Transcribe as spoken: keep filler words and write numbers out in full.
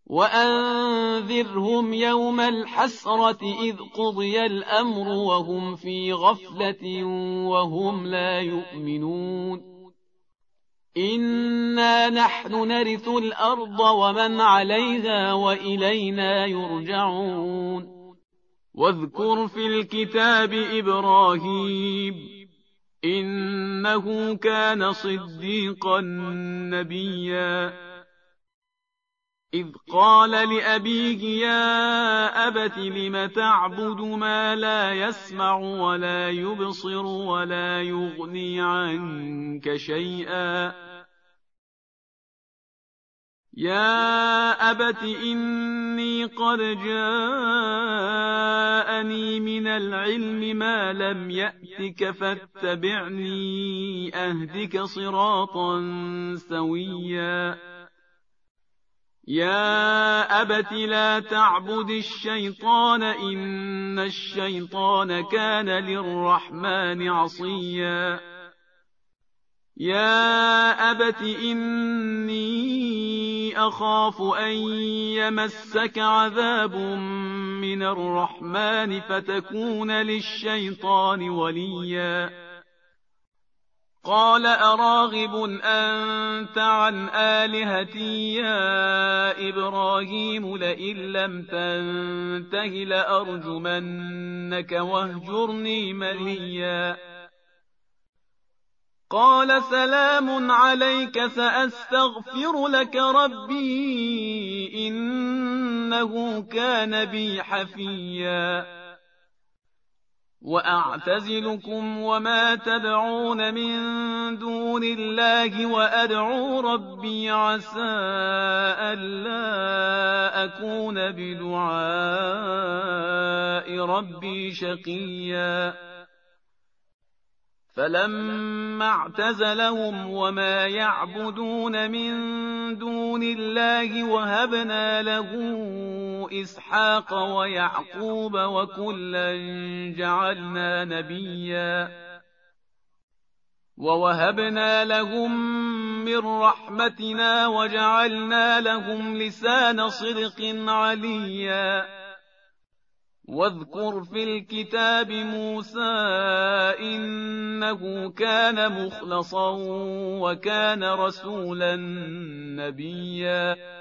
وأنذرهم يوم الحسرة إذ قضي الأمر وهم في غفلة وهم لا يؤمنون إنا نحن نرث الأرض ومن عليها وإلينا يرجعون واذكر في الكتاب إبراهيم إنه كان صديقا نبيا إذ قال لأبيه يا أبت لم تعبد ما لا يسمع ولا يبصر ولا يغني عنك شيئا يا أبت إني قد جاءني من العلم ما لم يأتك فاتبعني أهدك صراطا سويا يا أبت لا تعبد الشيطان إن الشيطان كان للرحمن عصيا يا أبت إني أخاف أن يمسك عذاب من الرحمن فتكون للشيطان وليا قال أراغب أنت عن آلهتي يا إبراهيم لئن لم تنته لأرجمنك واهجرني مليا قال سلام عليك سأستغفر لك ربي إنه كان بي حفيا وأعتزلكم وما تدعون من دون الله وأدعو ربي عسى ألا أكون بدعاء ربي شقيا فلما اعتزلهم وما يعبدون من دون الله وهبنا له إسحاق ويعقوب وكلا جعلنا نبيا ووهبنا لهم من رحمتنا وجعلنا لهم لسان صدق عليا واذكر في الكتاب موسى إنه كان مخلصا وكان رسولا نبيا